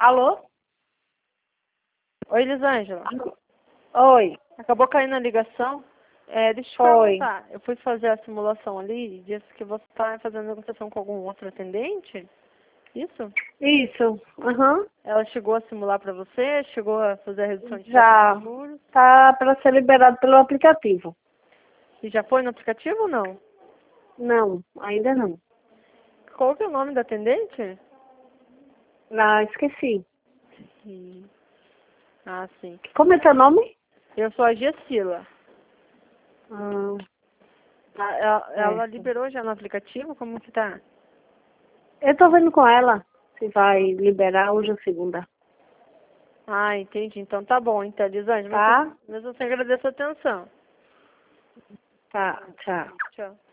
Alô? Oi, Elisângela. Oi. Acabou caindo a ligação. Deixa eu te Oi. perguntar. Eu fui fazer a simulação ali e disse que você está fazendo negociação com algum outro atendente? Isso? Isso. Aham. Ela chegou a simular para você? Chegou a fazer a redução de Já. juros? Tá para ser liberado pelo aplicativo. E já foi no aplicativo ou não? Não, ainda não. Qual que é o nome da atendente? Ah, esqueci. Hum. Ah, sim. Como é teu nome? Eu sou a Gessila. Ah, Ela certo. liberou já no aplicativo? Como que tá? Eu tô vendo com ela se vai liberar hoje ou segunda. Ah, entendi. Então tá bom, então, Elisângela. Tá? Mas eu agradeço a atenção. Tá, tchau. Tchau.